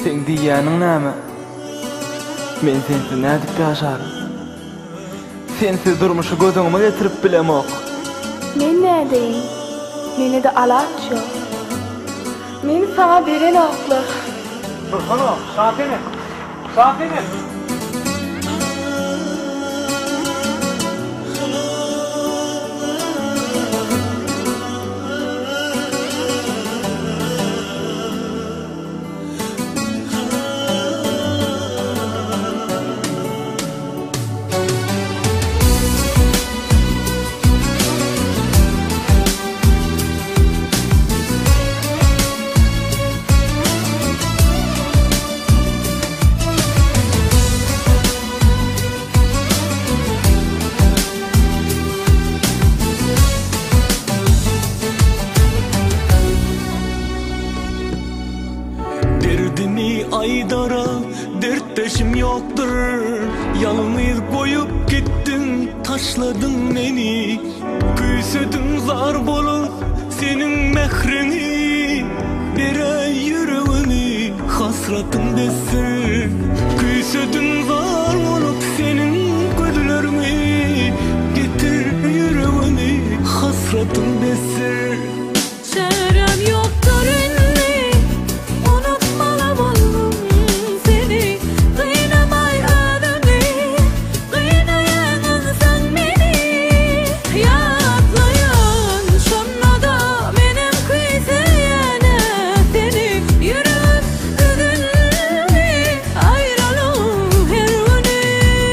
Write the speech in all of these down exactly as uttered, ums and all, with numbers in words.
Sen diýýäniň näme? Men sensiz nädip ýaşarym? Sensiz durmuşy gözüňe getirip bilemok. Men nädeýin? Meni de alat ýok. Men sana beren oklar. Burhanok, şafene. Şafene. Aydara dertleşim yoktur. Yalnız koyup gittin, taşladın beni. Küsüdüm zar bolup senin mehrini. Bire yüreğini hasratın desin. Küsüdüm zar bolup senin gözlerini. Getir yüreğini hasratın desin. Çarem yoktur inni, unutmalamam seni. Kıynamay ölümü, kıynayan sen beni. Yatlayan şonna da benim kıyseyen seni. Yürüp üzülme, ayrılım her günü.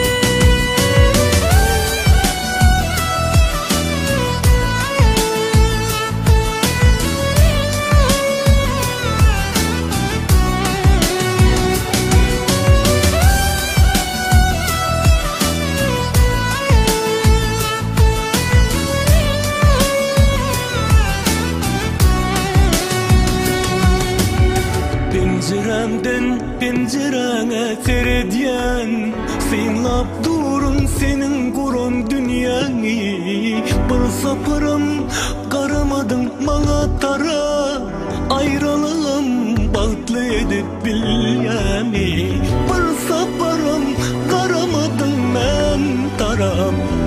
Penceremden pencerene seyrediyen, sınlap durun senin kuran dünyayı. Bir saparım karamadın bana tara, ayrılığım bağıtlı edip bilyemi. Bir saparım karamadın ben taram,